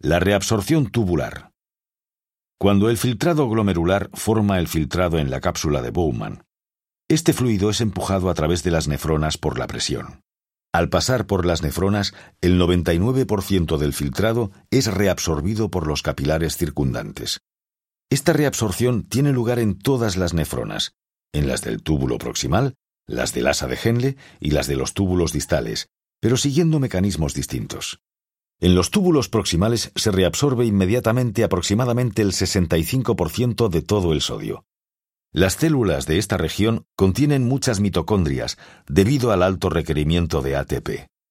La reabsorción tubular. Cuando el filtrado glomerular forma el filtrado en la cápsula de Bowman, este fluido es empujado a través de las nefronas por la presión. Al pasar por las nefronas, el 99% del filtrado es reabsorbido por los capilares circundantes. Esta reabsorción tiene lugar en todas las nefronas, en las del túbulo proximal, las del asa de Henle y las de los túbulos distales, pero siguiendo mecanismos distintos. En los túbulos proximales se reabsorbe inmediatamente aproximadamente el 65% de todo el sodio. Las células de esta región contienen muchas mitocondrias debido al alto requerimiento de ATP.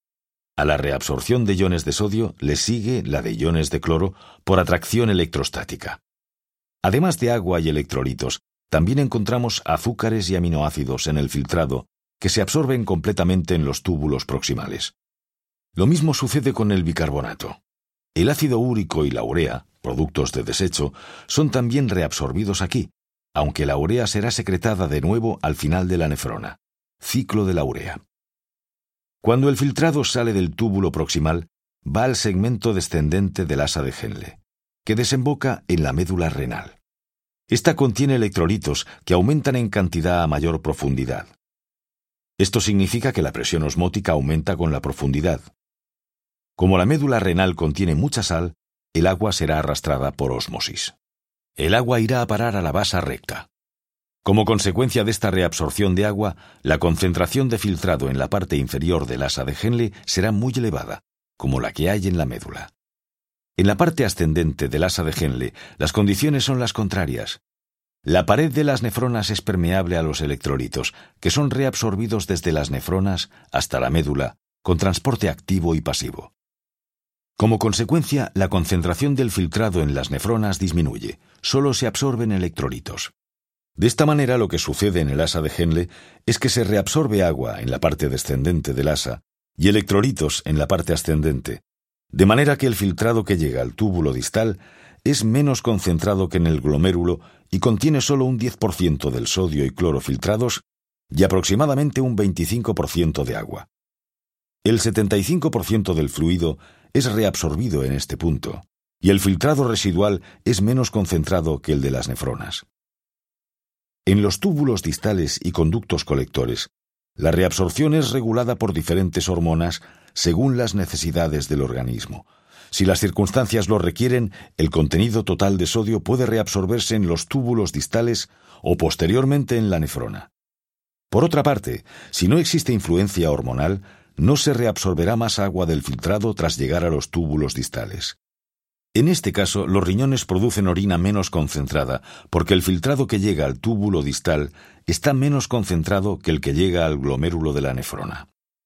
A la reabsorción de iones de sodio le sigue la de iones de cloro por atracción electrostática. Además de agua y electrolitos, también encontramos azúcares y aminoácidos en el filtrado que se absorben completamente en los túbulos proximales. Lo mismo sucede con el bicarbonato. El ácido úrico y la urea, productos de desecho, son también reabsorbidos aquí, aunque la urea será secretada de nuevo al final de la nefrona. Ciclo de la urea. Cuando el filtrado sale del túbulo proximal, va al segmento descendente del asa de Henle, que desemboca en la médula renal. Esta contiene electrolitos que aumentan en cantidad a mayor profundidad. Esto significa que la presión osmótica aumenta con la profundidad. Como la médula renal contiene mucha sal, el agua será arrastrada por ósmosis. El agua irá a parar a la vasa recta. Como consecuencia de esta reabsorción de agua, la concentración de filtrado en la parte inferior del asa de Henle será muy elevada, como la que hay en la médula. En la parte ascendente del asa de Henle, las condiciones son las contrarias. La pared de las nefronas es permeable a los electrolitos, que son reabsorbidos desde las nefronas hasta la médula, con transporte activo y pasivo. Como consecuencia, la concentración del filtrado en las nefronas disminuye, solo se absorben electrolitos. De esta manera, lo que sucede en el asa de Henle es que se reabsorbe agua en la parte descendente del asa y electrolitos en la parte ascendente, de manera que el filtrado que llega al túbulo distal es menos concentrado que en el glomérulo y contiene solo un 10% del sodio y cloro filtrados y aproximadamente un 25% de agua. El 75% del fluido es reabsorbido en este punto, y el filtrado residual es menos concentrado que el de las nefronas. En los túbulos distales y conductos colectores, la reabsorción es regulada por diferentes hormonas según las necesidades del organismo. Si las circunstancias lo requieren, el contenido total de sodio puede reabsorberse en los túbulos distales o posteriormente en la nefrona. Por otra parte, si no existe influencia hormonal, no se reabsorberá más agua del filtrado tras llegar a los túbulos distales. En este caso, los riñones producen orina menos concentrada, porque el filtrado que llega al túbulo distal está menos concentrado que el que llega al glomérulo de la nefrona.